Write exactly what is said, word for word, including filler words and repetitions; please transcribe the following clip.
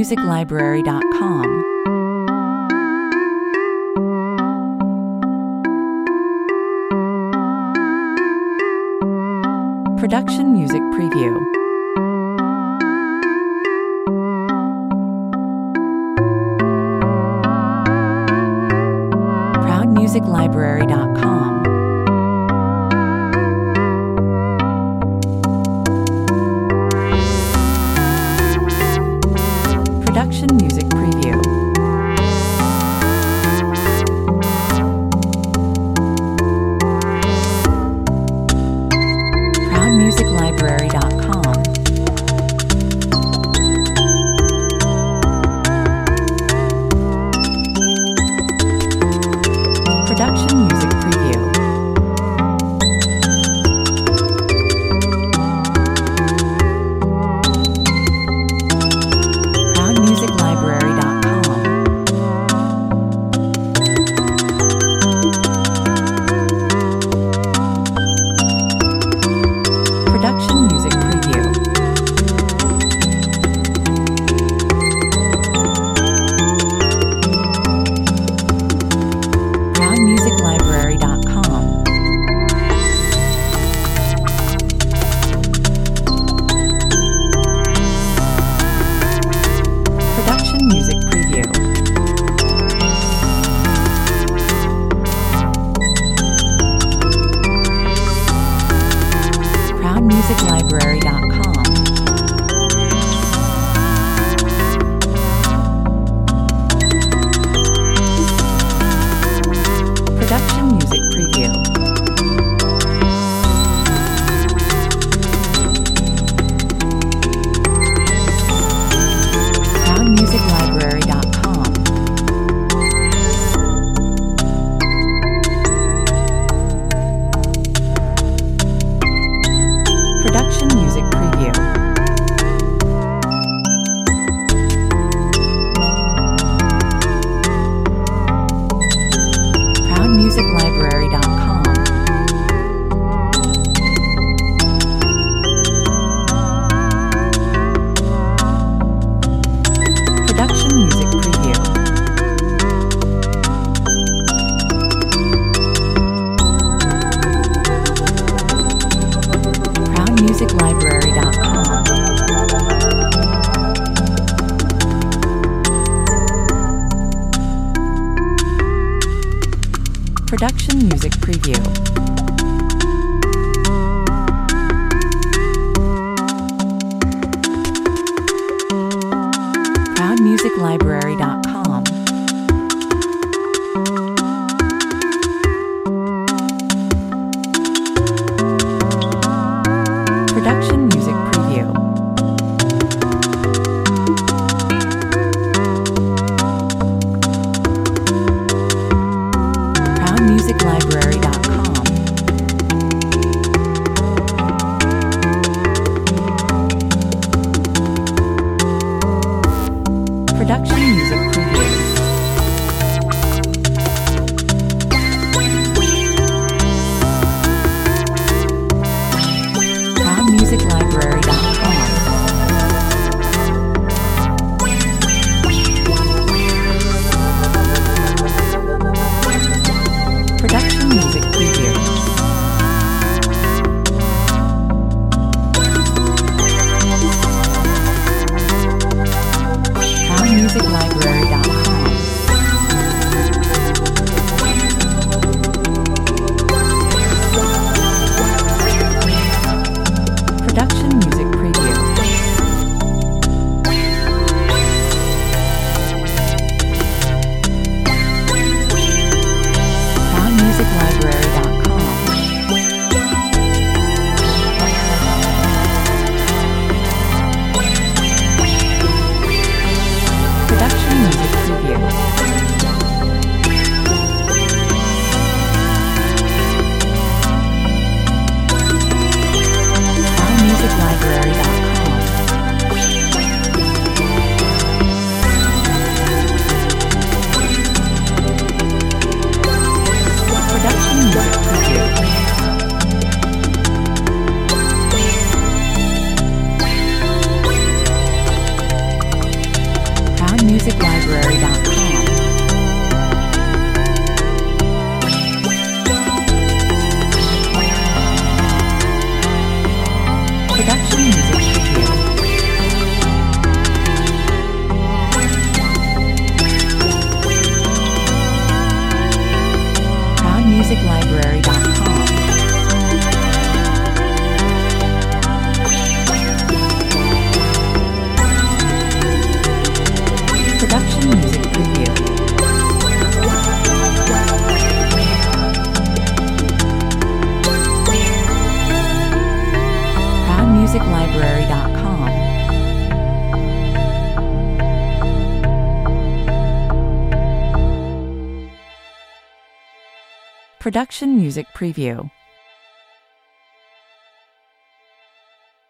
music library dot com. Production Music Preview. proud music library dot com. Production Music Preview. proud music library dot com. Production Music Preview. proud music library dot com. Production Music Preview. proud music library dot com. Production Music Preview. proud music library dot com. Production Music Preview. proud music library dot com. Production Music Preview. proud music library dot com. Production Music Preview. proud music library dot com. Production Music Preview. proud music library dot com. Production Music Preview. proud music library dot com. music library dot com. Production Music Preview.